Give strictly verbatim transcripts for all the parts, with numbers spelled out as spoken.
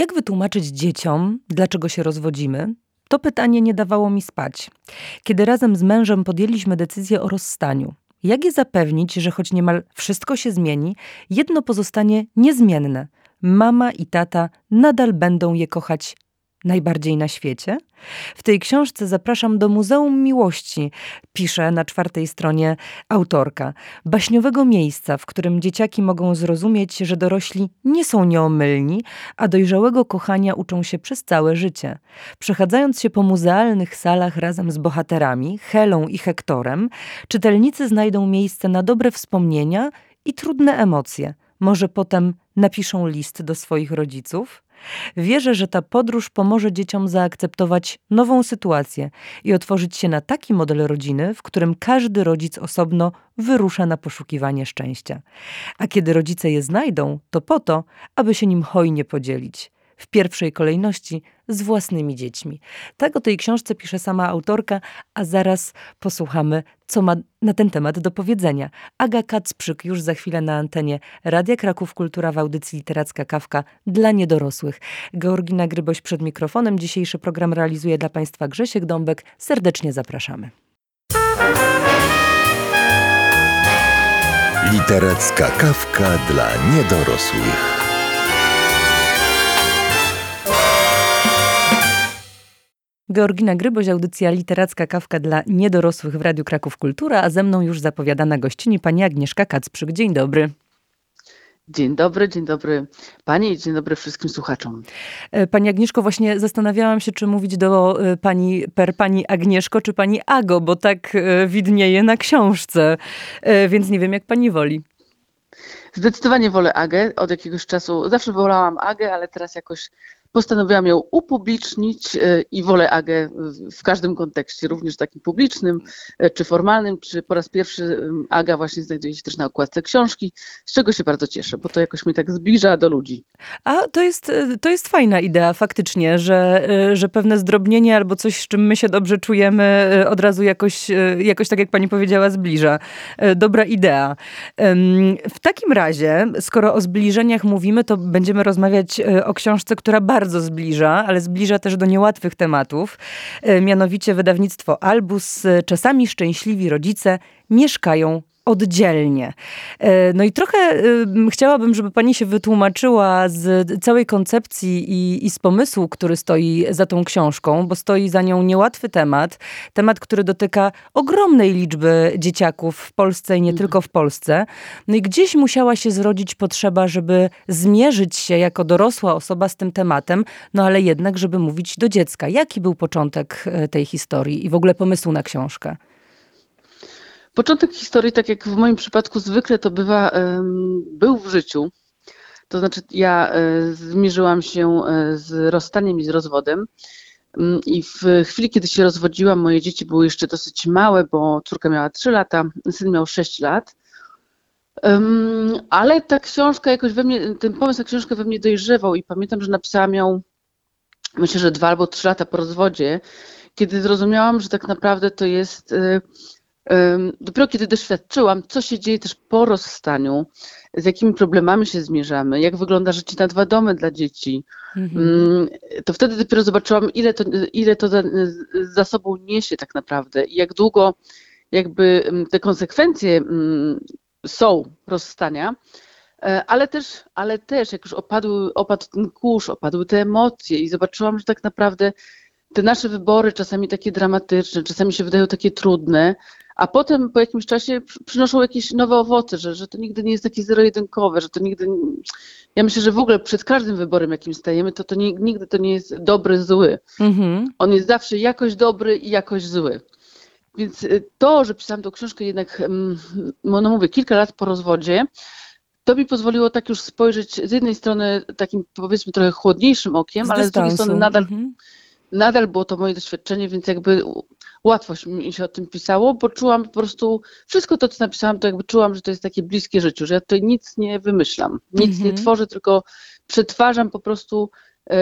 Jak wytłumaczyć dzieciom, dlaczego się rozwodzimy? To pytanie nie dawało mi spać. Kiedy razem z mężem podjęliśmy decyzję o rozstaniu, jak je zapewnić, że choć niemal wszystko się zmieni, jedno pozostanie niezmienne. Mama i tata nadal będą je kochać najbardziej na świecie? W tej książce zapraszam do Muzeum Miłości, pisze na czwartej stronie autorka. Baśniowego miejsca, w którym dzieciaki mogą zrozumieć, że dorośli nie są nieomylni, a dojrzałego kochania uczą się przez całe życie. Przechadzając się po muzealnych salach razem z bohaterami, Helą i Hektorem, czytelnicy znajdą miejsce na dobre wspomnienia i trudne emocje. Może potem napiszą list do swoich rodziców? Wierzę, że ta podróż pomoże dzieciom zaakceptować nową sytuację i otworzyć się na taki model rodziny, w którym każdy rodzic osobno wyrusza na poszukiwanie szczęścia. A kiedy rodzice je znajdą, to po to, aby się nim hojnie podzielić. W pierwszej kolejności z własnymi dziećmi. Tak o tej książce pisze sama autorka, a zaraz posłuchamy, co ma na ten temat do powiedzenia. Aga Kacprzyk już za chwilę na antenie Radia Kraków Kultura w audycji Literacka Kawka dla niedorosłych. Georgina Gryboś przed mikrofonem. Dzisiejszy program realizuje dla Państwa Grzesiek Dąbek. Serdecznie zapraszamy. Literacka Kawka dla niedorosłych. Georgina Gryboś, audycja Literacka Kawka dla niedorosłych w Radiu Kraków Kultura, a ze mną już zapowiadana gościni pani Agnieszka Kacprzyk. Dzień dobry. Dzień dobry, dzień dobry pani i dzień dobry wszystkim słuchaczom. Pani Agnieszko, właśnie zastanawiałam się, czy mówić do pani per pani Agnieszko, czy pani Ago, bo tak widnieje na książce, więc nie wiem, jak pani woli. Zdecydowanie wolę Agę od jakiegoś czasu. Zawsze wolałam Agę, ale teraz jakoś postanowiłam ją upublicznić i wolę Agę w każdym kontekście, również takim publicznym, czy formalnym, czy po raz pierwszy Aga właśnie znajduje się też na okładce książki, z czego się bardzo cieszę, bo to jakoś mnie tak zbliża do ludzi. A to jest, to jest fajna idea faktycznie, że, że pewne zdrobnienie albo coś, z czym my się dobrze czujemy, od razu jakoś, jakoś tak jak pani powiedziała, zbliża. Dobra idea. W takim razie, skoro o zbliżeniach mówimy, to będziemy rozmawiać o książce, która bardzo bardzo zbliża, ale zbliża też do niełatwych tematów. Mianowicie wydawnictwo Albus. Czasami szczęśliwi rodzice mieszkają oddzielnie. No i trochę chciałabym, żeby pani się wytłumaczyła z całej koncepcji i, i z pomysłu, który stoi za tą książką, bo stoi za nią niełatwy temat. Temat, który dotyka ogromnej liczby dzieciaków w Polsce i nie tylko w Polsce. No i gdzieś musiała się zrodzić potrzeba, żeby zmierzyć się jako dorosła osoba z tym tematem, no ale jednak, żeby mówić do dziecka. Jaki był początek tej historii i w ogóle pomysłu na książkę? Początek historii, tak jak w moim przypadku zwykle to bywa, był w życiu. To znaczy ja zmierzyłam się z rozstaniem i z rozwodem. I w chwili, kiedy się rozwodziłam, moje dzieci były jeszcze dosyć małe, bo córka miała trzy lata, syn miał sześć lat. Ale ta książka jakoś we mnie, ten pomysł na książkę we mnie dojrzewał i pamiętam, że napisałam ją, myślę, że dwa albo trzy lata po rozwodzie, kiedy zrozumiałam, że tak naprawdę to jest... Dopiero kiedy doświadczyłam, co się dzieje też po rozstaniu, z jakimi problemami się zmierzamy, jak wygląda życie na dwa domy dla dzieci, mhm. to wtedy dopiero zobaczyłam, ile to, ile to za, za sobą niesie tak naprawdę i jak długo jakby te konsekwencje są rozstania, ale też, ale też jak już opadły, opadł ten kurz, opadły te emocje i zobaczyłam, że tak naprawdę te nasze wybory czasami takie dramatyczne, czasami się wydają takie trudne, a potem po jakimś czasie przynoszą jakieś nowe owoce, że, że to nigdy nie jest takie zero-jedynkowe, że to nigdy... Ja myślę, że w ogóle przed każdym wyborem, jakim stajemy, to, to nie, nigdy to nie jest dobry, zły. Mhm. On jest zawsze jakoś dobry i jakoś zły. Więc to, że pisałam tą książkę jednak, no mówię, kilka lat po rozwodzie, to mi pozwoliło tak już spojrzeć z jednej strony takim, powiedzmy, trochę chłodniejszym okiem, z ale dystansu. Z drugiej strony nadal... Mhm. Nadal było to moje doświadczenie, więc jakby łatwo mi się o tym pisało, bo czułam po prostu, wszystko to, co napisałam, to jakby czułam, że to jest takie bliskie życiu, że ja tutaj nic nie wymyślam, nic mm-hmm. nie tworzę, tylko przetwarzam po prostu e,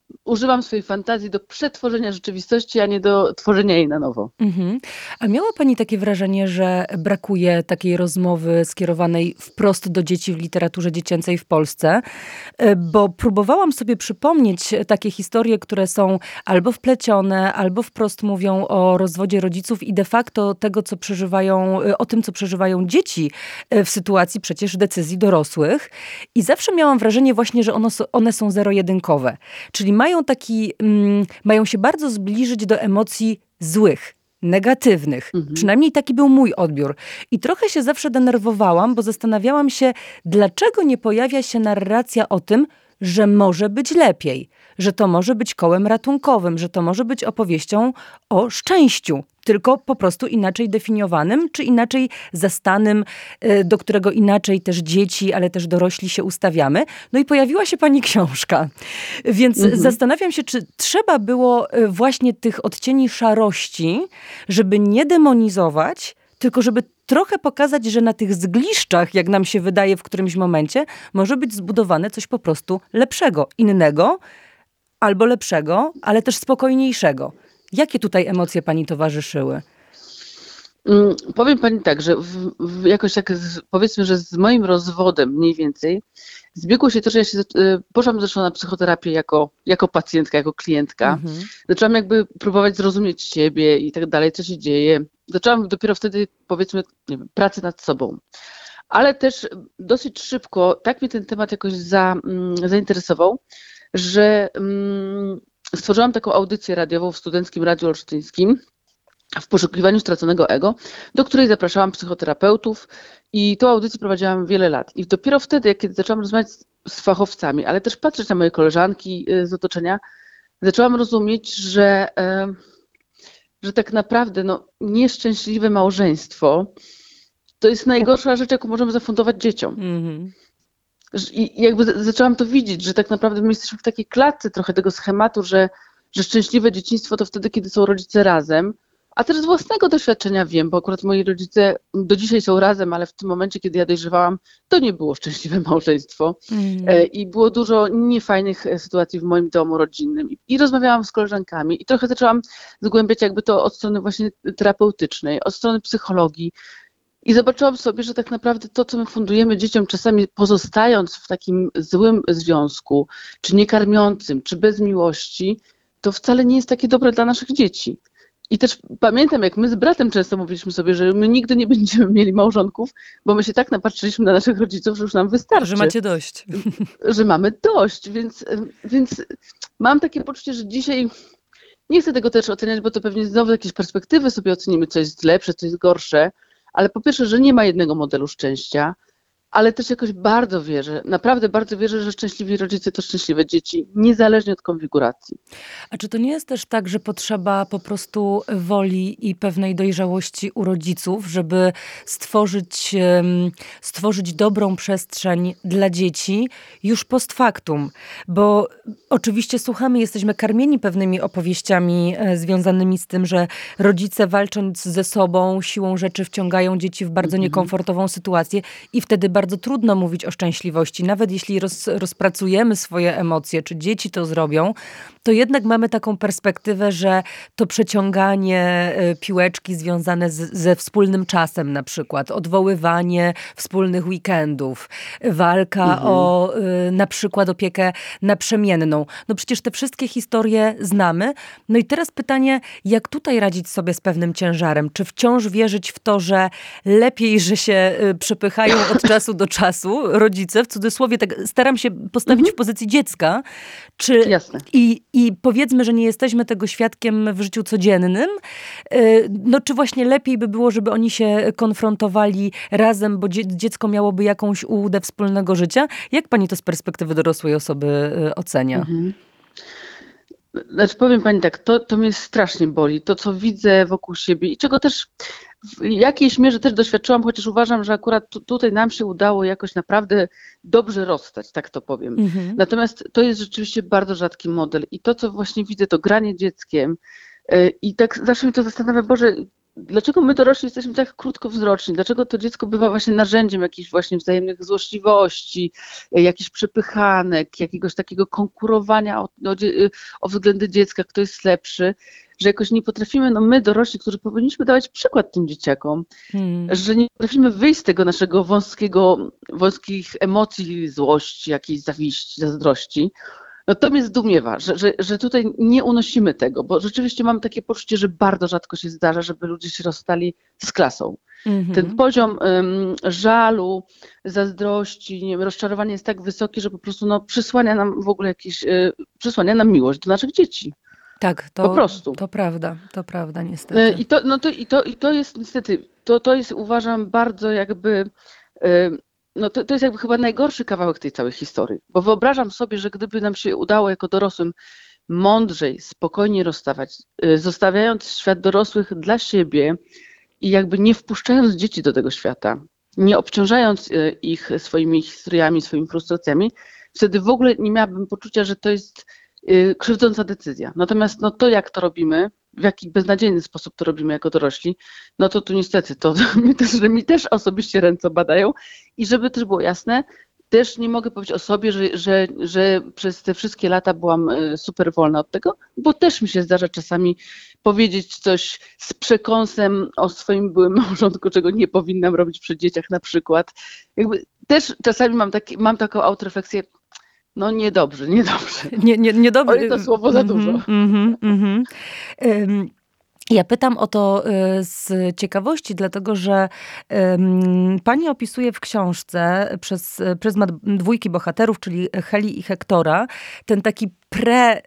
używam swojej fantazji do przetworzenia rzeczywistości, a nie do tworzenia jej na nowo. Mhm. A miała pani takie wrażenie, że brakuje takiej rozmowy skierowanej wprost do dzieci w literaturze dziecięcej w Polsce? Bo próbowałam sobie przypomnieć takie historie, które są albo wplecione, albo wprost mówią o rozwodzie rodziców i de facto tego, co przeżywają, o tym, co przeżywają dzieci w sytuacji przecież decyzji dorosłych. I zawsze miałam wrażenie właśnie, że one, one są zero-jedynkowe. Czyli mają taki, mm, mają się bardzo zbliżyć do emocji złych, negatywnych. Mhm. Przynajmniej taki był mój odbiór. I trochę się zawsze denerwowałam, bo zastanawiałam się, dlaczego nie pojawia się narracja o tym, że może być lepiej, że to może być kołem ratunkowym, że to może być opowieścią o szczęściu, tylko po prostu inaczej definiowanym, czy inaczej zastanym, do którego inaczej też dzieci, ale też dorośli się ustawiamy. No i pojawiła się pani książka. Więc mhm. zastanawiam się, czy trzeba było właśnie tych odcieni szarości, żeby nie demonizować, tylko żeby trochę pokazać, że na tych zgliszczach, jak nam się wydaje w którymś momencie, może być zbudowane coś po prostu lepszego, innego, albo lepszego, ale też spokojniejszego. Jakie tutaj emocje pani towarzyszyły? Hmm, powiem pani tak, że w, w jakoś tak z, powiedzmy, że z moim rozwodem mniej więcej zbiegło się to, że ja się poszłam zresztą na psychoterapię jako, jako pacjentka, jako klientka. Mhm. Zaczęłam jakby próbować zrozumieć siebie i tak dalej, co się dzieje. Zaczęłam dopiero wtedy, powiedzmy, nie wiem, pracę nad sobą. Ale też dosyć szybko tak mnie ten temat jakoś za, mm, zainteresował, że mm, stworzyłam taką audycję radiową w Studenckim Radiu Olsztyńskim w poszukiwaniu straconego ego, do której zapraszałam psychoterapeutów i tą audycję prowadziłam wiele lat. I dopiero wtedy, kiedy zaczęłam rozmawiać z fachowcami, ale też patrzeć na moje koleżanki z otoczenia, zaczęłam rozumieć, że, że tak naprawdę no, nieszczęśliwe małżeństwo to jest najgorsza rzecz, jaką możemy zafundować dzieciom. Mm-hmm. I jakby zaczęłam to widzieć, że tak naprawdę my jesteśmy w takiej klatce trochę tego schematu, że, że szczęśliwe dzieciństwo to wtedy, kiedy są rodzice razem. A też z własnego doświadczenia wiem, bo akurat moi rodzice do dzisiaj są razem, ale w tym momencie, kiedy ja dojrzewałam, to nie było szczęśliwe małżeństwo. Mm. I było dużo niefajnych sytuacji w moim domu rodzinnym. I rozmawiałam z koleżankami i trochę zaczęłam zgłębiać jakby to od strony właśnie terapeutycznej, od strony psychologii. I zobaczyłam sobie, że tak naprawdę to, co my fundujemy dzieciom, czasami pozostając w takim złym związku, czy niekarmiącym, czy bez miłości, to wcale nie jest takie dobre dla naszych dzieci. I też pamiętam, jak my z bratem często mówiliśmy sobie, że my nigdy nie będziemy mieli małżonków, bo my się tak napatrzyliśmy na naszych rodziców, że już nam wystarczy. Że macie dość. Że mamy dość, więc, więc mam takie poczucie, że dzisiaj nie chcę tego też oceniać, bo to pewnie znowu jakieś perspektywy sobie ocenimy, co jest lepsze, co jest gorsze, ale po pierwsze, że nie ma jednego modelu szczęścia, ale też jakoś bardzo wierzę, naprawdę bardzo wierzę, że szczęśliwi rodzice to szczęśliwe dzieci, niezależnie od konfiguracji. A czy to nie jest też tak, że potrzeba po prostu woli i pewnej dojrzałości u rodziców, żeby stworzyć, stworzyć dobrą przestrzeń dla dzieci już post factum? Bo oczywiście słuchamy, jesteśmy karmieni pewnymi opowieściami związanymi z tym, że rodzice walcząc ze sobą siłą rzeczy wciągają dzieci w bardzo niekomfortową sytuację i wtedy bardzo Bardzo trudno mówić o szczęśliwości. Nawet jeśli roz, rozpracujemy swoje emocje, czy dzieci to zrobią, to jednak mamy taką perspektywę, że to przeciąganie piłeczki związane z, ze wspólnym czasem na przykład, odwoływanie wspólnych weekendów, walka mhm. o na przykład opiekę naprzemienną. No przecież te wszystkie historie znamy. No i teraz pytanie, jak tutaj radzić sobie z pewnym ciężarem? Czy wciąż wierzyć w to, że lepiej, że się przepychają od czasu do czasu rodzice, w cudzysłowie tak staram się postawić mhm. w pozycji dziecka, czy Jasne. I, i powiedzmy, że nie jesteśmy tego świadkiem w życiu codziennym, no czy właśnie lepiej by było, żeby oni się konfrontowali razem, bo dzie- dziecko miałoby jakąś ułudę wspólnego życia? Jak pani to z perspektywy dorosłej osoby ocenia? Mhm. Znaczy powiem pani tak, to, to mnie strasznie boli, to co widzę wokół siebie i czego też w jakiejś mierze też doświadczyłam, chociaż uważam, że akurat tu, tutaj nam się udało jakoś naprawdę dobrze rozstać, tak to powiem. Mhm. Natomiast to jest rzeczywiście bardzo rzadki model i to, co właśnie widzę, to granie dzieckiem yy, i tak zawsze mnie to zastanawia, Boże, dlaczego my dorośli jesteśmy tak krótkowzroczni? Dlaczego to dziecko bywa właśnie narzędziem jakichś właśnie wzajemnych złośliwości, jakichś przepychanek, jakiegoś takiego konkurowania o, o, o względy dziecka, kto jest lepszy, że jakoś nie potrafimy, no my dorośli, którzy powinniśmy dawać przykład tym dzieciakom, hmm. że nie potrafimy wyjść z tego naszego wąskiego, wąskich emocji, złości, jakiejś zawiści, zazdrości. No to mnie zdumiewa, że, że, że tutaj nie unosimy tego, bo rzeczywiście mam takie poczucie, że bardzo rzadko się zdarza, żeby ludzie się rozstali z klasą. Mm-hmm. Ten poziom um, żalu, zazdrości, nie wiem, rozczarowania jest tak wysoki, że po prostu no, przysłania nam w ogóle jakieś, y, przysłania nam miłość do naszych dzieci. Tak, to, po prostu. To prawda, to prawda niestety. I to, no to, i to, i to jest niestety, to, to jest uważam bardzo jakby... Y, No to, to jest jakby chyba najgorszy kawałek tej całej historii, bo wyobrażam sobie, że gdyby nam się udało jako dorosłym mądrzej, spokojnie rozstawać, zostawiając świat dorosłych dla siebie i jakby nie wpuszczając dzieci do tego świata, nie obciążając ich swoimi historiami, swoimi frustracjami, wtedy w ogóle nie miałabym poczucia, że to jest krzywdząca decyzja. Natomiast no to, jak to robimy, w jaki beznadziejny sposób to robimy jako dorośli, no to tu niestety to, to mi, też, że mi też osobiście ręce badają i żeby też było jasne, też nie mogę powiedzieć o sobie, że, że, że przez te wszystkie lata byłam super wolna od tego, bo też mi się zdarza czasami powiedzieć coś z przekąsem o swoim byłym małżonku, czego nie powinnam robić przy dzieciach na przykład. Jakby też czasami mam, taki, mam taką autorefleksję, no niedobrze, niedobrze. Nie, nie, niedobrze. Oj, to słowo za dużo. Mm-hmm, mm-hmm. Um. Ja pytam o to z ciekawości, dlatego że um, pani opisuje w książce przez pryzmat dwójki bohaterów, czyli Heli i Hektora, ten taki pre,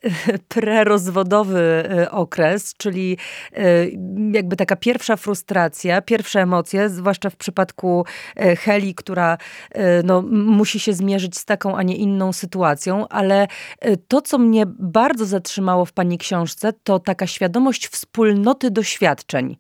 prerozwodowy okres, czyli jakby taka pierwsza frustracja, pierwsze emocje, zwłaszcza w przypadku Heli, która no, musi się zmierzyć z taką, a nie inną sytuacją, ale to, co mnie bardzo zatrzymało w pani książce, to taka świadomość wspólnoty doświadczeń.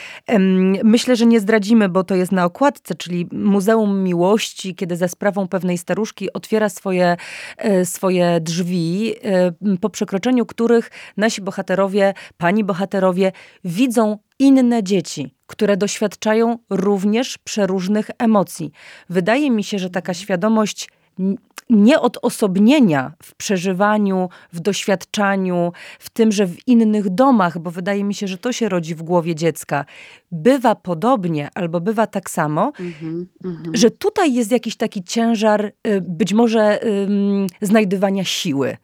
Myślę, że nie zdradzimy, bo to jest na okładce, czyli Muzeum Miłości, kiedy za sprawą pewnej staruszki otwiera swoje, swoje drzwi, po przekroczeniu których nasi bohaterowie, pani bohaterowie widzą inne dzieci, które doświadczają również przeróżnych emocji. Wydaje mi się, że taka świadomość nieodosobnienia w przeżywaniu, w doświadczaniu, w tym, że w innych domach, bo wydaje mi się, że to się rodzi w głowie dziecka, bywa podobnie albo bywa tak samo, mm-hmm, mm-hmm. że tutaj jest jakiś taki ciężar być może um, znajdywania siły.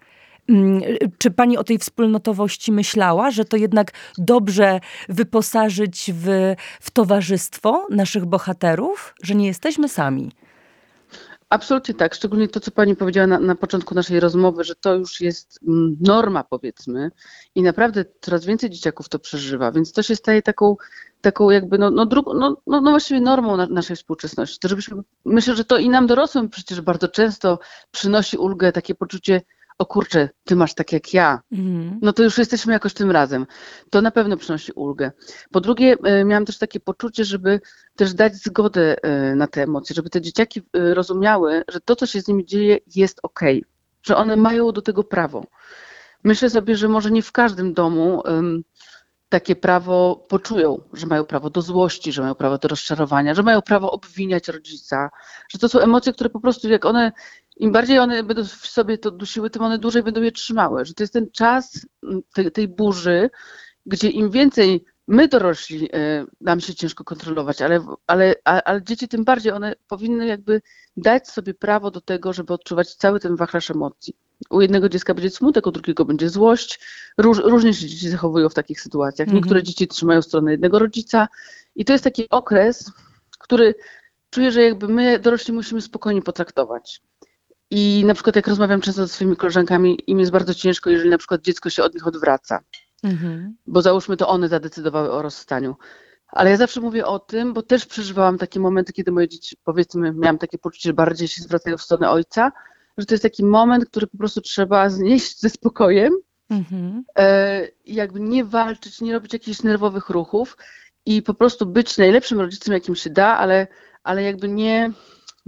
Czy pani o tej wspólnotowości myślała, że to jednak dobrze wyposażyć w, w towarzystwo naszych bohaterów, że nie jesteśmy sami? Absolutnie tak, szczególnie to, co pani powiedziała na, na początku naszej rozmowy, że to już jest norma, powiedzmy, i naprawdę coraz więcej dzieciaków to przeżywa, więc to się staje taką, taką jakby, no, no, drugą, no, no, no właściwie normą na, naszej współczesności. To żebyśmy, myślę, że to i nam dorosłym przecież bardzo często przynosi ulgę takie poczucie, o kurczę, ty masz tak jak ja, mm. no to już jesteśmy jakoś tym razem. To na pewno przynosi ulgę. Po drugie, miałam też takie poczucie, żeby też dać zgodę na te emocje, żeby te dzieciaki rozumiały, że to, co się z nimi dzieje, jest okej, że one mają do tego prawo. Myślę sobie, że może nie w każdym domu um, takie prawo poczują, że mają prawo do złości, że mają prawo do rozczarowania, że mają prawo obwiniać rodzica, że to są emocje, które po prostu jak one, im bardziej one będą w sobie to dusiły, tym one dłużej będą je trzymały, że to jest ten czas tej, tej burzy, gdzie im więcej my dorośli nam się ciężko kontrolować, ale, ale, ale dzieci tym bardziej, one powinny jakby dać sobie prawo do tego, żeby odczuwać cały ten wachlarz emocji. U jednego dziecka będzie smutek, u drugiego będzie złość. Róż, różnie się dzieci zachowują w takich sytuacjach. Niektóre mm-hmm. dzieci trzymają stronę jednego rodzica i to jest taki okres, który czuję, że jakby my dorośli musimy spokojnie potraktować. I na przykład jak rozmawiam często ze swoimi koleżankami, im jest bardzo ciężko, jeżeli na przykład dziecko się od nich odwraca. Mm-hmm. Bo załóżmy, to one zadecydowały o rozstaniu. Ale ja zawsze mówię o tym, bo też przeżywałam takie momenty, kiedy moje dzieci, powiedzmy, miałam takie poczucie, że bardziej się zwracają w stronę ojca, że to jest taki moment, który po prostu trzeba znieść ze spokojem, mm-hmm. e, jakby nie walczyć, nie robić jakichś nerwowych ruchów i po prostu być najlepszym rodzicem, jakim się da, ale, ale jakby nie,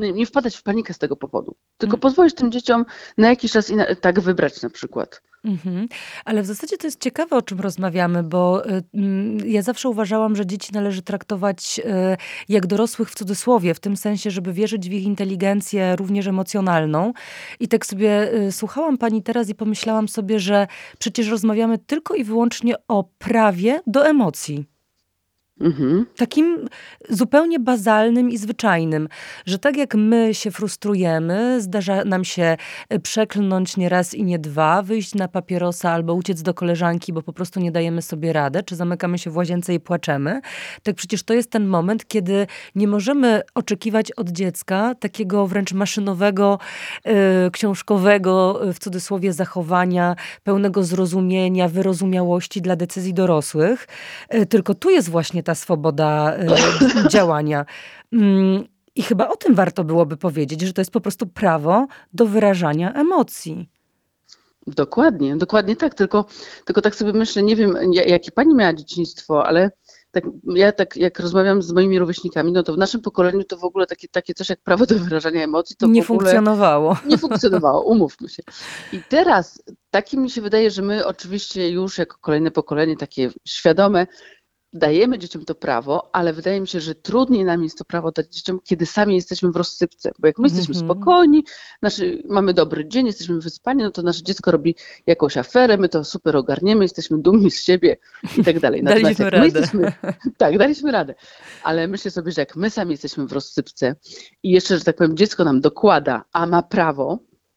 nie, nie wpadać w panikę z tego powodu, tylko pozwolić tym dzieciom na jakiś czas i na, tak wybrać na przykład. Mhm. Ale w zasadzie to jest ciekawe, o czym rozmawiamy, bo y, y, ja zawsze uważałam, że dzieci należy traktować y, jak dorosłych w cudzysłowie, w tym sensie, żeby wierzyć w ich inteligencję również emocjonalną. I tak sobie y, słuchałam pani teraz i pomyślałam sobie, że przecież rozmawiamy tylko i wyłącznie o prawie do emocji. Mhm. Takim zupełnie bazalnym i zwyczajnym, że tak jak my się frustrujemy, zdarza nam się przeklnąć nie raz i nie dwa, wyjść na papierosa albo uciec do koleżanki, bo po prostu nie dajemy sobie rady, czy zamykamy się w łazience i płaczemy. Tak przecież to jest ten moment, kiedy nie możemy oczekiwać od dziecka takiego wręcz maszynowego, yy, książkowego, w cudzysłowie, zachowania, pełnego zrozumienia, wyrozumiałości dla decyzji dorosłych. Yy, tylko tu jest właśnie ta swoboda y, działania. Mm, I chyba o tym warto byłoby powiedzieć, że to jest po prostu prawo do wyrażania emocji. Dokładnie, dokładnie tak, tylko, tylko tak sobie myślę, nie wiem, jakie pani miała dzieciństwo, ale tak, ja tak jak rozmawiam z moimi rówieśnikami, no to w naszym pokoleniu to w ogóle takie, takie coś jak prawo do wyrażania emocji to nie w ogóle funkcjonowało. Nie funkcjonowało, umówmy się. I teraz takim mi się wydaje, że my oczywiście już jako kolejne pokolenie takie świadome, dajemy dzieciom to prawo, ale wydaje mi się, że trudniej nam jest to prawo dać dzieciom, kiedy sami jesteśmy w rozsypce. Bo jak my mm-hmm. jesteśmy spokojni, naszy, mamy dobry dzień, jesteśmy wyspani, no to nasze dziecko robi jakąś aferę, my to super ogarniemy, jesteśmy dumni z siebie i tak dalej. Daliśmy radę. My jesteśmy, tak, daliśmy radę. Ale myślę sobie, że jak my sami jesteśmy w rozsypce i jeszcze, że tak powiem, dziecko nam dokłada, a ma prawo,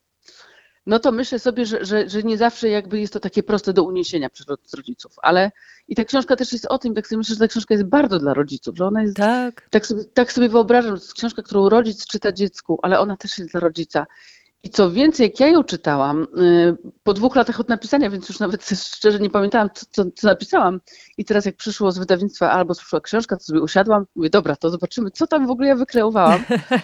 no to myślę sobie, że, że, że nie zawsze jakby jest to takie proste do uniesienia przez rodziców, ale i ta książka też jest o tym, tak sobie myślę, że ta książka jest bardzo dla rodziców, że ona jest, tak, tak sobie, tak sobie wyobrażam, że to jest książka, którą rodzic czyta dziecku, ale ona też jest dla rodzica. I co więcej, jak ja ją czytałam, po dwóch latach od napisania, więc już nawet szczerze nie pamiętałam, co, co, co napisałam. I teraz jak przyszło z wydawnictwa albo przyszła książka, to sobie usiadłam, mówię, dobra, to zobaczymy, co tam w ogóle ja wykreowałam.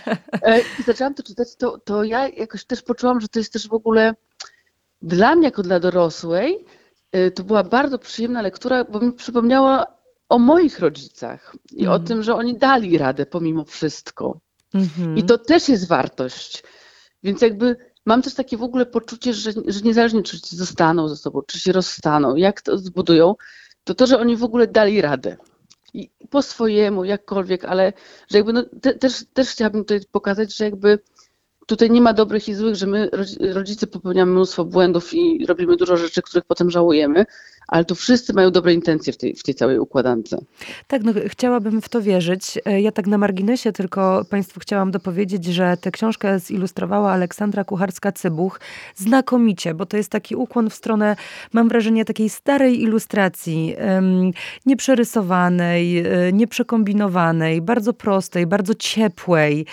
I zaczęłam to czytać, to, to ja jakoś też poczułam, że to jest też w ogóle dla mnie, jako dla dorosłej, to była bardzo przyjemna lektura, bo mi przypomniała o moich rodzicach i mm. o tym, że oni dali radę pomimo wszystko. Mm-hmm. I to też jest wartość. Więc jakby mam też takie w ogóle poczucie, że, że niezależnie czy zostaną ze sobą, czy się rozstaną, jak to zbudują, to to, że oni w ogóle dali radę. I po swojemu, jakkolwiek, ale że jakby no, te, też, też chciałabym tutaj pokazać, że jakby tutaj nie ma dobrych i złych, że my rodzice popełniamy mnóstwo błędów i robimy dużo rzeczy, których potem żałujemy, ale tu wszyscy mają dobre intencje w tej, w tej całej układance. Tak, no chciałabym w to wierzyć. Ja tak na marginesie tylko Państwu chciałam dopowiedzieć, że tę książkę zilustrowała Aleksandra Kucharska-Cybuch znakomicie, bo to jest taki ukłon w stronę, mam wrażenie, takiej starej ilustracji, um, nieprzerysowanej, nieprzekombinowanej, bardzo prostej, bardzo ciepłej,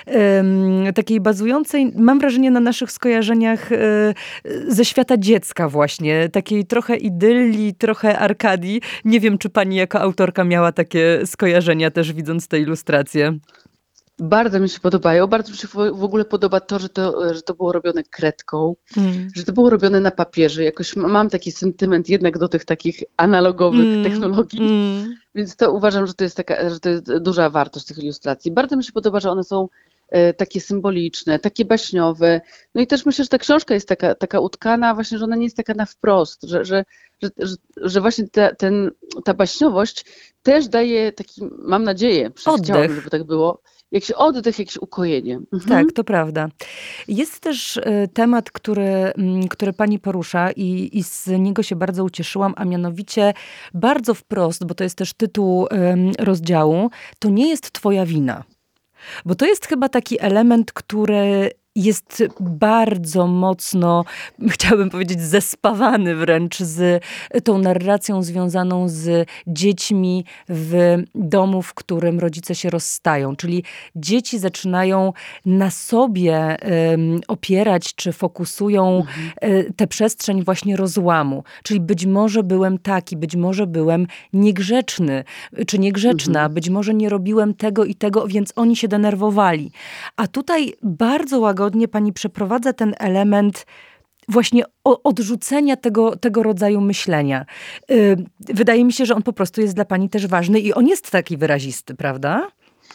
um, takiej bazującej, mam wrażenie, na naszych skojarzeniach um, ze świata dziecka właśnie, takiej trochę idylii, trochę Arkadii. Nie wiem, czy pani jako autorka miała takie skojarzenia też, widząc tę ilustrację. Bardzo mi się podobają. Bardzo mi się w ogóle podoba to, że to, że to było robione kredką, mm. że to było robione na papierze. Jakoś mam taki sentyment jednak do tych takich analogowych mm. technologii. Mm. Więc to uważam, że to jest taka, że to jest duża wartość tych ilustracji. Bardzo mi się podoba, że one są takie symboliczne, takie baśniowe. No i też myślę, że ta książka jest taka, taka utkana, właśnie, że ona nie jest taka na wprost, że, że, że, że, że właśnie ta, ten, ta baśniowość też daje taki, mam nadzieję, chciałabym, żeby tak było, jakiś oddech, jakieś ukojenie. Mhm. Tak, to prawda. Jest też temat, który, który pani porusza i, i z niego się bardzo ucieszyłam, a mianowicie bardzo wprost, bo to jest też tytuł rozdziału, to nie jest twoja wina. Bo to jest chyba taki element, który jest bardzo mocno, chciałabym powiedzieć, zespawany wręcz z tą narracją związaną z dziećmi w domu, w którym rodzice się rozstają. Czyli dzieci zaczynają na sobie um, opierać, czy fokusują mhm. tę przestrzeń właśnie rozłamu. Czyli być może byłem taki, być może byłem niegrzeczny, czy niegrzeczna, mhm. być może nie robiłem tego i tego, więc oni się denerwowali. A tutaj bardzo łagodnie pani przeprowadza ten element właśnie odrzucenia tego, tego rodzaju myślenia. Wydaje mi się, że on po prostu jest dla pani też ważny i on jest taki wyrazisty, prawda?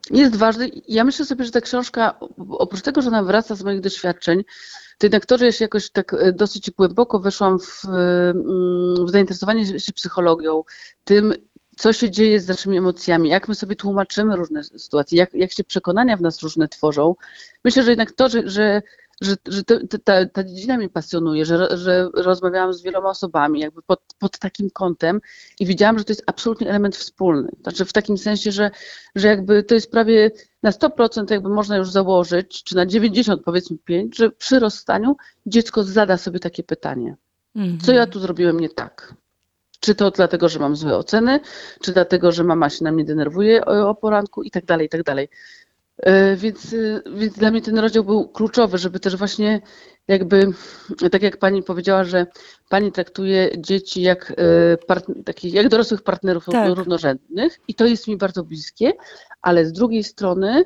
jest ważny. Ja myślę sobie, że ta książka, oprócz tego, że ona wraca z moich doświadczeń, to jednak to, że ja się jakoś tak dosyć głęboko weszłam w, w zainteresowanie się psychologią, tym, co się dzieje z naszymi emocjami, jak my sobie tłumaczymy różne sytuacje, jak, jak się przekonania w nas różne tworzą. Myślę, że jednak to, że, że, że, że to, ta, ta dziedzina mnie pasjonuje, że, że rozmawiałam z wieloma osobami jakby pod, pod takim kątem i widziałam, że to jest absolutnie element wspólny. Znaczy w takim sensie, że, że jakby to jest prawie na sto procent jakby można już założyć, czy na dziewięćdziesiąt powiedzmy pięć, że przy rozstaniu dziecko zada sobie takie pytanie. Mhm. Co ja tu zrobiłem nie tak? Czy to dlatego, że mam złe oceny, czy dlatego, że mama się na mnie denerwuje o, o poranku i tak dalej, i tak dalej. Więc, więc dla mnie ten rozdział był kluczowy, żeby też właśnie jakby, tak jak pani powiedziała, że pani traktuje dzieci jak, part, takich, jak dorosłych partnerów tak. równorzędnych i to jest mi bardzo bliskie, ale z drugiej strony,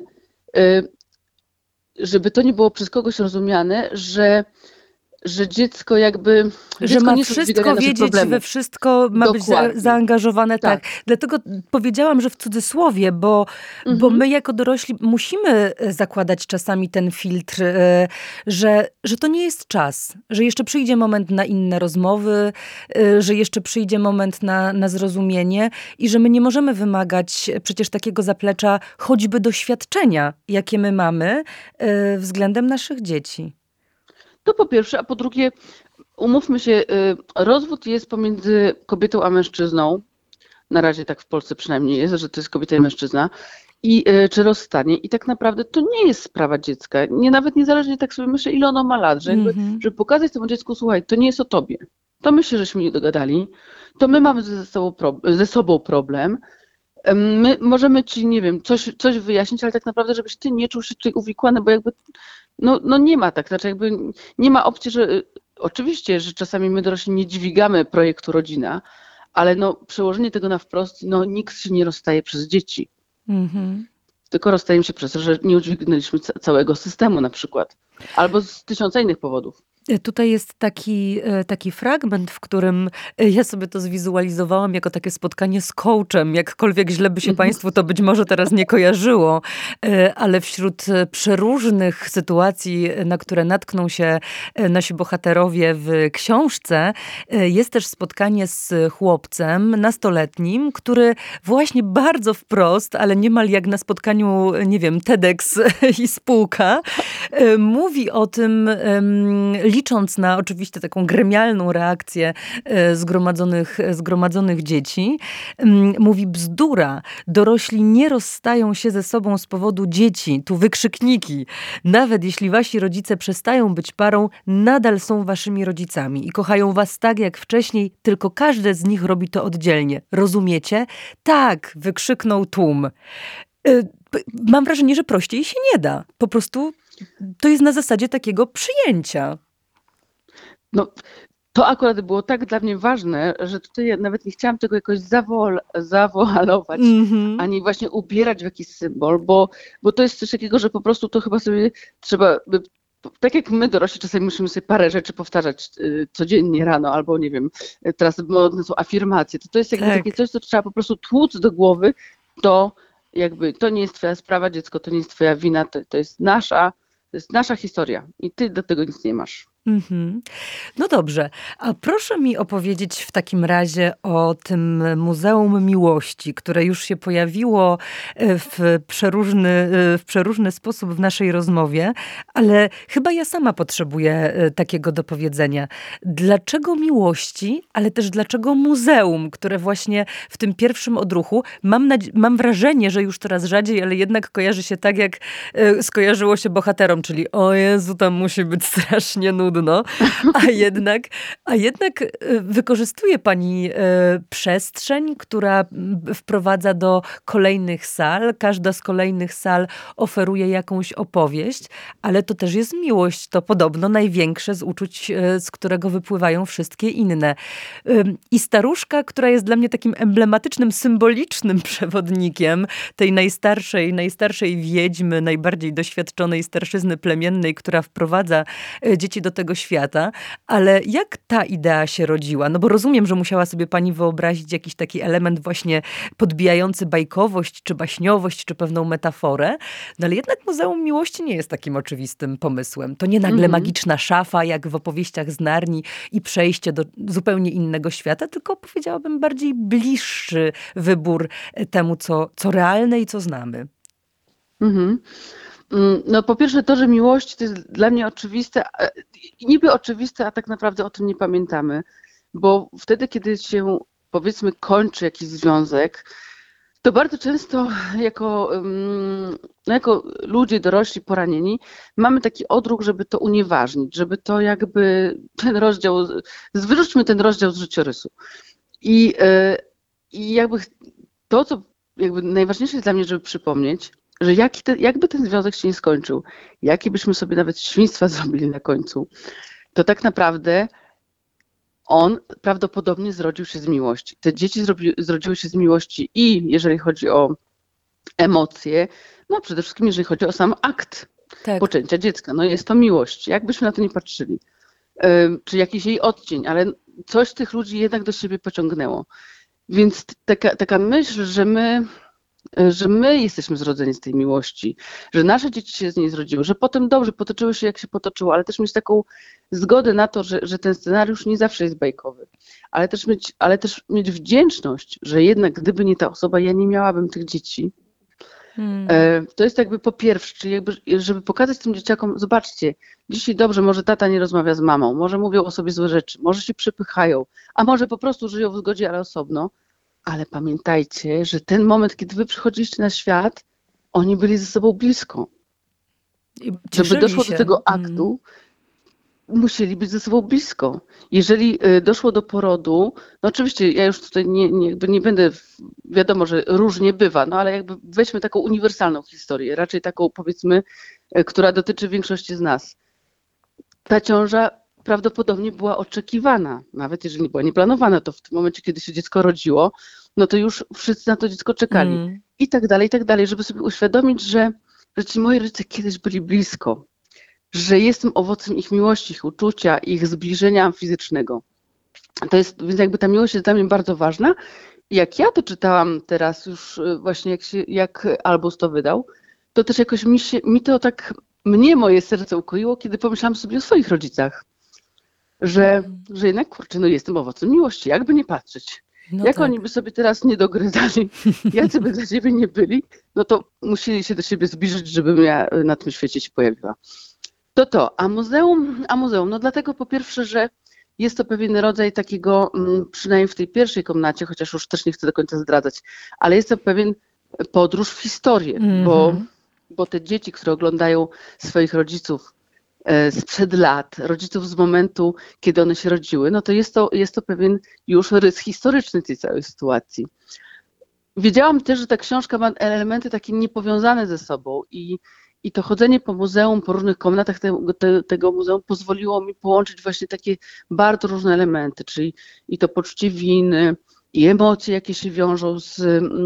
żeby to nie było przez kogoś rozumiane, że że dziecko jakby... Że dziecko ma nie wszystko wiedzieć, we wszystko ma Dokładnie. być za, zaangażowane. Tak. tak. Dlatego powiedziałam, że w cudzysłowie, bo, mhm. bo my jako dorośli musimy zakładać czasami ten filtr, że, że to nie jest czas, że jeszcze przyjdzie moment na inne rozmowy, że jeszcze przyjdzie moment na, na zrozumienie i że my nie możemy wymagać przecież takiego zaplecza choćby doświadczenia, jakie my mamy względem naszych dzieci. To po pierwsze, a po drugie, umówmy się, rozwód jest pomiędzy kobietą a mężczyzną, na razie tak w Polsce przynajmniej jest, że to jest kobieta i mężczyzna, i czy rozstanie. I tak naprawdę to nie jest sprawa dziecka. Nie, nawet niezależnie tak sobie myślę, ile ono ma lat, że jakby, mm-hmm. żeby pokazać temu dziecku, słuchaj, to nie jest o tobie. To my się żeśmy nie dogadali, to my mamy ze sobą, pro, ze sobą problem. My możemy ci, nie wiem, coś, coś wyjaśnić, ale tak naprawdę, żebyś ty nie czuł się tutaj uwikłany, bo jakby No, no nie ma tak, znaczy jakby nie ma opcji, że oczywiście, że czasami my dorośli nie dźwigamy projektu rodzina, ale no przełożenie tego na wprost, no nikt się nie rozstaje przez dzieci. Mm-hmm. Tylko rozstajemy się przez to, że nie udźwignęliśmy całego systemu na przykład. Albo z tysiąca innych powodów. Tutaj jest taki, taki fragment, w którym ja sobie to zwizualizowałam jako takie spotkanie z coachem. Jakkolwiek źle by się państwu to być może teraz nie kojarzyło, ale wśród przeróżnych sytuacji, na które natkną się nasi bohaterowie w książce, jest też spotkanie z chłopcem nastoletnim, który właśnie bardzo wprost, ale niemal jak na spotkaniu, nie wiem, TEDx i spółka, mówi o tym, licząc na oczywiście taką gremialną reakcję zgromadzonych, zgromadzonych dzieci, mówi bzdura. Dorośli nie rozstają się ze sobą z powodu dzieci. Tu wykrzykniki. Nawet jeśli wasi rodzice przestają być parą, nadal są waszymi rodzicami i kochają was tak jak wcześniej, tylko każdy z nich robi to oddzielnie. Rozumiecie? Tak, wykrzyknął tłum. Mam wrażenie, że prościej się nie da. Po prostu to jest na zasadzie takiego przyjęcia. No, to akurat było tak dla mnie ważne, że tutaj nawet nie chciałam tego jakoś zawol, zawoalować, mm-hmm. ani właśnie ubierać w jakiś symbol, bo, bo to jest coś takiego, że po prostu to chyba sobie trzeba, tak jak my dorośli czasami musimy sobie parę rzeczy powtarzać codziennie rano, albo nie wiem, teraz modne są afirmacje, to to jest jakby tak. takie coś, co trzeba po prostu tłuc do głowy, to jakby to nie jest twoja sprawa, dziecko, to nie jest twoja wina, to, to jest nasza, to jest nasza historia i ty do tego nic nie masz. Mm-hmm. No dobrze, a proszę mi opowiedzieć w takim razie o tym Muzeum Miłości, które już się pojawiło w przeróżny, w przeróżny sposób w naszej rozmowie, ale chyba ja sama potrzebuję takiego dopowiedzenia. Dlaczego miłości, ale też dlaczego muzeum, które właśnie w tym pierwszym odruchu, mam, nadzie- mam wrażenie, że już coraz rzadziej, ale jednak kojarzy się tak, jak skojarzyło się bohaterom, czyli o Jezu, tam musi być strasznie nudno. No, a jednak, a jednak wykorzystuje pani przestrzeń, która wprowadza do kolejnych sal. Każda z kolejnych sal oferuje jakąś opowieść, ale to też jest miłość. To podobno największe z uczuć, z którego wypływają wszystkie inne. I staruszka, która jest dla mnie takim emblematycznym, symbolicznym przewodnikiem tej najstarszej, najstarszej wiedźmy, najbardziej doświadczonej starszyzny plemiennej, która wprowadza dzieci do tego innego świata, ale jak ta idea się rodziła? No bo rozumiem, że musiała sobie pani wyobrazić jakiś taki element właśnie podbijający bajkowość, czy baśniowość, czy pewną metaforę, no ale jednak Muzeum Miłości nie jest takim oczywistym pomysłem. To nie nagle Mhm. magiczna szafa, jak w opowieściach z Narni i przejście do zupełnie innego świata, tylko powiedziałabym bardziej bliższy wybór temu, co, co realne i co znamy. Mhm. Mm, No po pierwsze to, że miłość to jest dla mnie oczywiste, a- niby oczywiste, a tak naprawdę o tym nie pamiętamy, bo wtedy, kiedy się powiedzmy kończy jakiś związek, to bardzo często jako, ym, no jako ludzie dorośli, poranieni, mamy taki odruch, żeby to unieważnić, żeby to jakby ten rozdział, z- wyrzućmy ten rozdział z życiorysu. I, y, i jakby ch- to, co jakby najważniejsze jest dla mnie, żeby przypomnieć, że jaki te, jakby ten związek się nie skończył, jakie byśmy sobie nawet świństwa zrobili na końcu, to tak naprawdę on prawdopodobnie zrodził się z miłości. Te dzieci zrobi, zrodziły się z miłości i jeżeli chodzi o emocje, no przede wszystkim jeżeli chodzi o sam akt Tak. poczęcia dziecka, no jest to miłość, jakbyśmy na to nie patrzyli, Ym, czy jakiś jej odcień, ale coś tych ludzi jednak do siebie pociągnęło. Więc taka, taka myśl, że my, że my jesteśmy zrodzeni z tej miłości, że nasze dzieci się z niej zrodziły, że potem dobrze potoczyły się jak się potoczyło, ale też mieć taką zgodę na to, że, że ten scenariusz nie zawsze jest bajkowy, ale też, mieć, ale też mieć wdzięczność, że jednak gdyby nie ta osoba, ja nie miałabym tych dzieci. Hmm. E, To jest jakby po pierwsze, czyli jakby, żeby pokazać tym dzieciakom, zobaczcie, dzisiaj dobrze, może tata nie rozmawia z mamą, może mówią o sobie złe rzeczy, może się przepychają, a może po prostu żyją w zgodzie, ale osobno. Ale pamiętajcie, że ten moment, kiedy wy przychodziliście na świat, oni byli ze sobą blisko. I Żeby cieszyli doszło się. do tego Mm. aktu, musieli być ze sobą blisko. Jeżeli y, doszło do porodu, no oczywiście ja już tutaj nie, nie, jakby nie będę, w- wiadomo, że różnie bywa, no ale jakby weźmy taką uniwersalną historię, raczej taką powiedzmy, y, która dotyczy większości z nas. Ta ciąża prawdopodobnie była oczekiwana, nawet jeżeli nie była nieplanowana, to w tym momencie, kiedy się dziecko rodziło, no to już wszyscy na to dziecko czekali. Mm. I tak dalej, i tak dalej, żeby sobie uświadomić, że, że ci moi rodzice kiedyś byli blisko, że jestem owocem ich miłości, ich uczucia, ich zbliżenia fizycznego. To jest, więc jakby ta miłość jest dla mnie bardzo ważna. I jak ja to czytałam teraz już y, właśnie jak, się, jak Albus to wydał, to też jakoś mi, się, mi to tak, mnie moje serce ukoiło, kiedy pomyślałam sobie o swoich rodzicach, że, że jednak kurczę, no jestem owocem miłości, jakby nie patrzeć. No Jak tak. oni by sobie teraz nie dogryzali, jacy by dla siebie nie byli, no to musieli się do siebie zbliżyć, żebym ja na tym świecie się pojawiła. To to, a muzeum, a muzeum, no dlatego po pierwsze, że jest to pewien rodzaj takiego, mm, przynajmniej w tej pierwszej komnacie, chociaż już też nie chcę do końca zdradzać, ale jest to pewien podróż w historię, bo, Mhm. bo te dzieci, które oglądają swoich rodziców e, sprzed lat, rodziców z momentu, kiedy one się rodziły, no to jest to, jest to pewien już rys historyczny tej całej sytuacji. Wiedziałam też, że ta książka ma elementy takie niepowiązane ze sobą i, i to chodzenie po muzeum, po różnych komnatach tego, te, tego muzeum pozwoliło mi połączyć właśnie takie bardzo różne elementy, czyli i to poczucie winy, i emocje, jakie się wiążą z,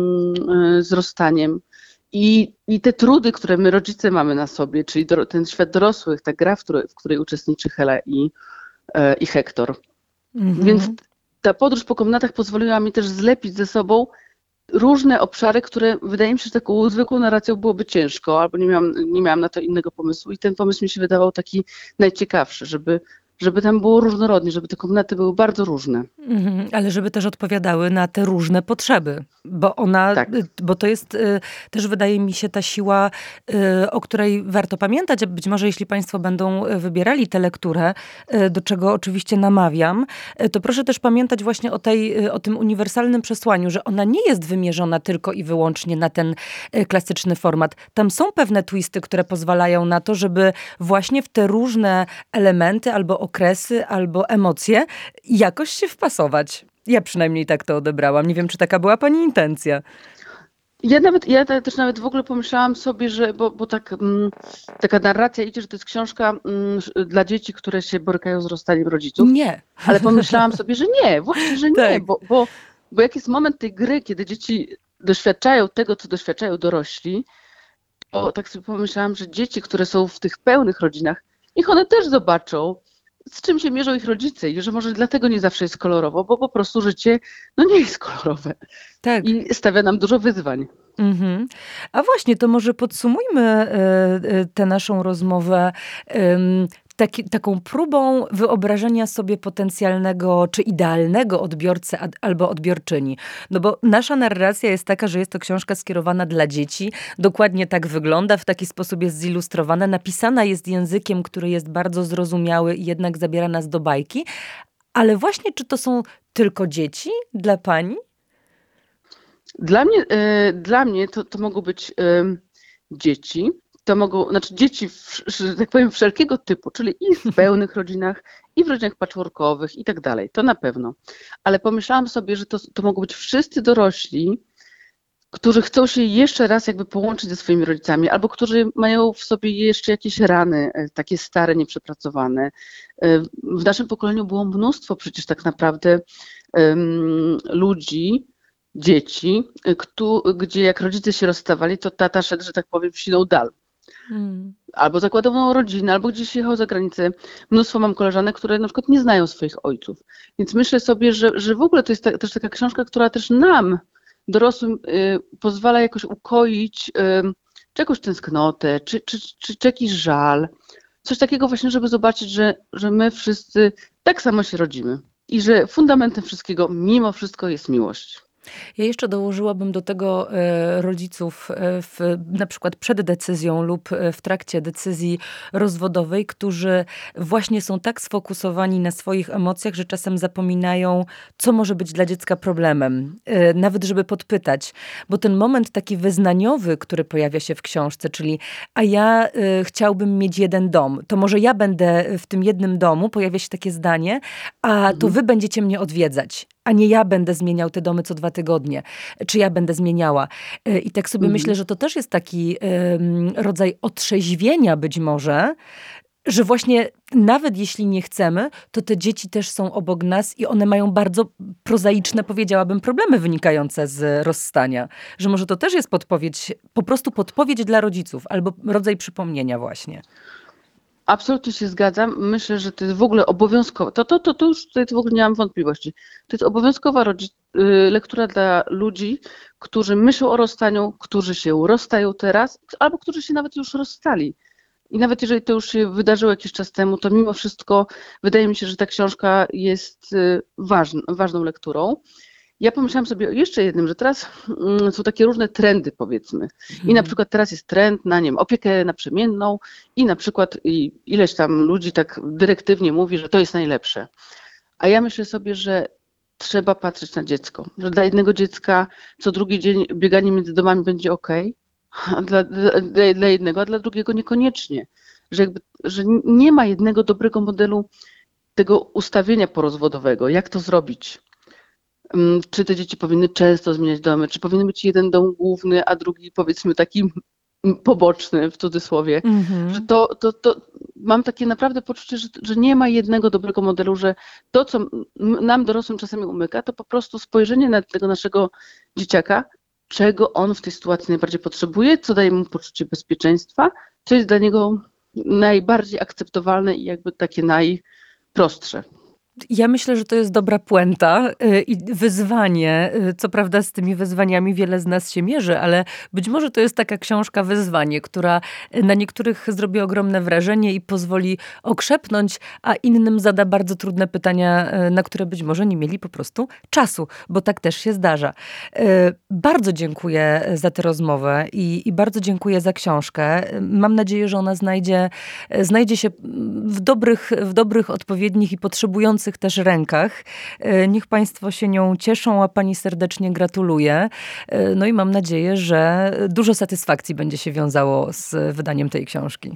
mm, z rozstaniem, i, i te trudy, które my rodzice mamy na sobie, czyli do, ten świat dorosłych, ta gra, w której, w której uczestniczy Hela i, e, i Hektor. Mhm. Więc ta podróż po komnatach pozwoliła mi też zlepić ze sobą różne obszary, które wydaje mi się, że taką zwykłą narracją byłoby ciężko, albo nie miałam, nie miałam na to innego pomysłu i ten pomysł mi się wydawał taki najciekawszy, żeby, żeby tam było różnorodnie, żeby te komnaty były bardzo różne. Mhm, ale żeby też odpowiadały na te różne potrzeby, bo ona, Tak. y, bo to jest y, też wydaje mi się ta siła, y, o której warto pamiętać, a być może jeśli państwo będą y, wybierali tę lekturę, y, do czego oczywiście namawiam, y, to proszę też pamiętać właśnie o tej, y, o tym uniwersalnym przesłaniu, że ona nie jest wymierzona tylko i wyłącznie na ten y, klasyczny format. Tam są pewne twisty, które pozwalają na to, żeby właśnie w te różne elementy albo okresy, albo emocje jakoś się wpasować. Ja przynajmniej tak to odebrałam. Nie wiem, czy taka była pani intencja. Ja nawet, ja te- też nawet w ogóle pomyślałam sobie, że, bo, bo tak, mm, taka narracja idzie, że to jest książka mm, sz- dla dzieci, które się borykają z rozstaniem rodziców, Nie. ale pomyślałam sobie, że nie, właśnie, że nie, Tak. bo, bo, bo jak jest moment tej gry, kiedy dzieci doświadczają tego, co doświadczają dorośli, to tak sobie pomyślałam, że dzieci, które są w tych pełnych rodzinach, niech one też zobaczą, z czym się mierzą ich rodzice i że może dlatego nie zawsze jest kolorowo, bo po prostu życie no nie jest kolorowe Tak. i stawia nam dużo wyzwań. Mhm. A właśnie, to może podsumujmy tę naszą rozmowę taki, taką próbą wyobrażenia sobie potencjalnego czy idealnego odbiorcy albo odbiorczyni. No bo nasza narracja jest taka, że jest to książka skierowana dla dzieci. Dokładnie tak wygląda, w taki sposób jest zilustrowana. Napisana jest językiem, który jest bardzo zrozumiały i jednak zabiera nas do bajki. Ale właśnie, czy to są tylko dzieci dla pani? Dla mnie, y, dla mnie to, to mogą być y, dzieci, to mogą, znaczy dzieci, w, że tak powiem, wszelkiego typu, czyli i w pełnych rodzinach, i w rodzinach patchworkowych i tak dalej, to na pewno. Ale pomyślałam sobie, że to, to mogą być wszyscy dorośli, którzy chcą się jeszcze raz jakby połączyć ze swoimi rodzicami, albo którzy mają w sobie jeszcze jakieś rany, takie stare, nieprzepracowane. W naszym pokoleniu było mnóstwo przecież tak naprawdę um, ludzi, dzieci, kto, gdzie jak rodzice się rozstawali, to tata szedł, że tak powiem, w siną dal. Hmm. Albo zakładał nową rodzinę, albo gdzieś jechał za granicę. Mnóstwo mam koleżanek, które na przykład nie znają swoich ojców. Więc myślę sobie, że, że w ogóle to jest ta, też taka książka, która też nam, dorosłym, y, pozwala jakoś ukoić y, czy jakąś tęsknotę, czy, czy, czy, czy jakiś żal. Coś takiego właśnie, żeby zobaczyć, że, że my wszyscy tak samo się rodzimy i że fundamentem wszystkiego mimo wszystko jest miłość. Ja jeszcze dołożyłabym do tego rodziców w, na przykład przed decyzją lub w trakcie decyzji rozwodowej, którzy właśnie są tak sfokusowani na swoich emocjach, że czasem zapominają, co może być dla dziecka problemem. Nawet żeby podpytać, bo ten moment taki wyznaniowy, który pojawia się w książce, czyli a ja chciałbym mieć jeden dom, to może ja będę w tym jednym domu, pojawia się takie zdanie, a to wy będziecie mnie odwiedzać. A nie ja będę zmieniał te domy co dwa tygodnie, czy ja będę zmieniała. I tak sobie mhm. myślę, że to też jest taki um, rodzaj otrzeźwienia być może, że właśnie nawet jeśli nie chcemy, to te dzieci też są obok nas i one mają bardzo prozaiczne, powiedziałabym, problemy wynikające z rozstania. Że może to też jest podpowiedź, po prostu podpowiedź dla rodziców albo rodzaj przypomnienia właśnie. Absolutnie się zgadzam. Myślę, że to jest w ogóle obowiązkowe. To, to, to, to już tutaj w ogóle nie mam wątpliwości. To jest obowiązkowa rodzi- lektura dla ludzi, którzy myślą o rozstaniu, którzy się rozstają teraz, albo którzy się nawet już rozstali. I nawet jeżeli to już się wydarzyło jakiś czas temu, to mimo wszystko wydaje mi się, że ta książka jest ważn- ważną lekturą. Ja pomyślałam sobie o jeszcze jednym, że teraz są takie różne trendy, powiedzmy. I na przykład teraz jest trend na, nie wiem, opiekę naprzemienną i na przykład ileś tam ludzi tak dyrektywnie mówi, że to jest najlepsze. A ja myślę sobie, że trzeba patrzeć na dziecko. Że dla jednego dziecka co drugi dzień bieganie między domami będzie okej, a dla, dla, dla jednego, a dla drugiego niekoniecznie. Że, jakby, że nie ma jednego dobrego modelu tego ustawienia porozwodowego. Jak to zrobić? Czy te dzieci powinny często zmieniać domy, czy powinien być jeden dom główny, a drugi powiedzmy taki poboczny w cudzysłowie. Mm-hmm. Że to, to, to mam takie naprawdę poczucie, że, że nie ma jednego dobrego modelu, że to, co nam dorosłym czasami umyka, to po prostu spojrzenie na tego naszego dzieciaka, czego on w tej sytuacji najbardziej potrzebuje, co daje mu poczucie bezpieczeństwa, co jest dla niego najbardziej akceptowalne i jakby takie najprostsze. Ja myślę, że to jest dobra puenta i wyzwanie. Co prawda z tymi wyzwaniami wiele z nas się mierzy, ale być może to jest taka książka wyzwanie, która na niektórych zrobi ogromne wrażenie i pozwoli okrzepnąć, a innym zada bardzo trudne pytania, na które być może nie mieli po prostu czasu, bo tak też się zdarza. Bardzo dziękuję za tę rozmowę i, i bardzo dziękuję za książkę. Mam nadzieję, że ona znajdzie, znajdzie się w dobrych, w dobrych, odpowiednich i potrzebujących też rękach. Niech Państwo się nią cieszą, a Pani serdecznie gratuluję. No i mam nadzieję, że dużo satysfakcji będzie się wiązało z wydaniem tej książki.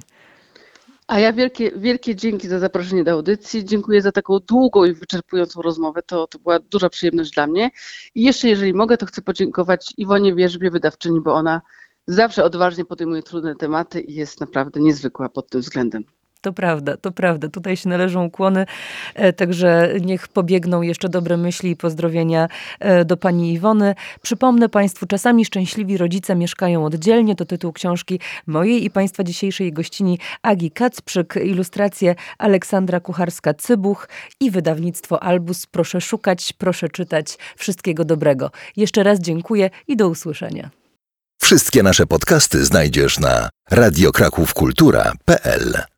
A ja wielkie, wielkie dzięki za zaproszenie do audycji. Dziękuję za taką długą i wyczerpującą rozmowę. To, to była duża przyjemność dla mnie. I jeszcze, jeżeli mogę, to chcę podziękować Iwonie Wierzbie, wydawczyni, bo ona zawsze odważnie podejmuje trudne tematy i jest naprawdę niezwykła pod tym względem. To prawda, to prawda. Tutaj się należą ukłony, także niech pobiegną jeszcze dobre myśli i pozdrowienia do pani Iwony. Przypomnę państwu, czasami szczęśliwi rodzice mieszkają oddzielnie. To tytuł książki mojej i państwa dzisiejszej gościni Agi Kacprzyk, ilustracje Aleksandra Kucharska-Cybuch i wydawnictwo Albus. Proszę szukać, proszę czytać. Wszystkiego dobrego. Jeszcze raz dziękuję i do usłyszenia. Wszystkie nasze podcasty znajdziesz na radio kraków kultura kropka p l.